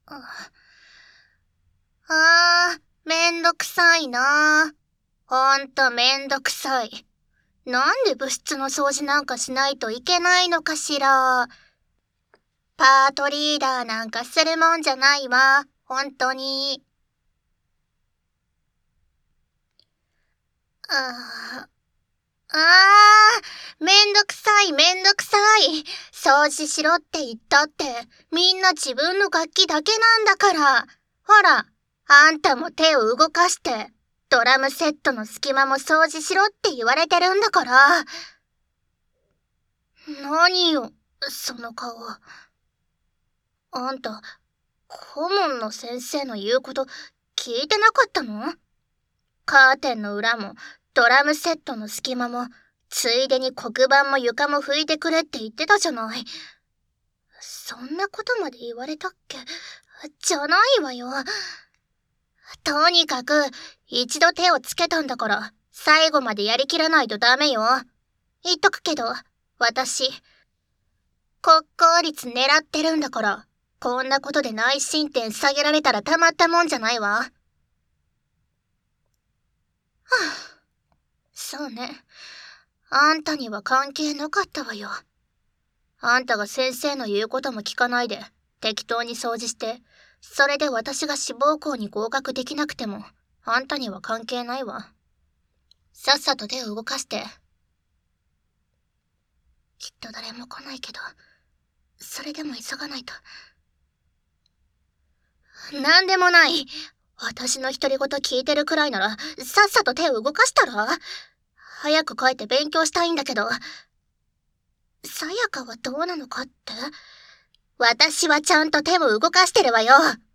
めんどくさいな。ほんとめんどくさい。なんで部室の掃除なんかしないといけないのかしら。パートリーダーなんかするもんじゃないわ。ほんとに。めんどくさいめんどくさい。掃除しろって言ったって、みんな自分の楽器だけなんだから。ほら、あんたも手を動かして、ドラムセットの隙間も掃除しろって言われてるんだから。何よ、その顔。あんた、顧問の先生の言うこと聞いてなかったの？カーテンの裏も、ドラムセットの隙間も、ついでに黒板も床も拭いてくれって言ってたじゃない。そんなことまで言われたっけ？じゃないわよ。とにかく、一度手をつけたんだから、最後までやりきらないとダメよ。言っとくけど、私、国公立狙ってるんだから、こんなことで内申点下げられたらたまったもんじゃないわ。そうね。あんたには関係なかったわよ。あんたが先生の言うことも聞かないで、適当に掃除して、それで私が志望校に合格できなくても、あんたには関係ないわ。さっさと手を動かして。きっと誰も来ないけど、それでも急がないと。なんでもない。私の独り言聞いてるくらいなら、さっさと手を動かしたら？早く帰って勉強したいんだけど。さやかはどうなのかって？私はちゃんと手を動かしてるわよ。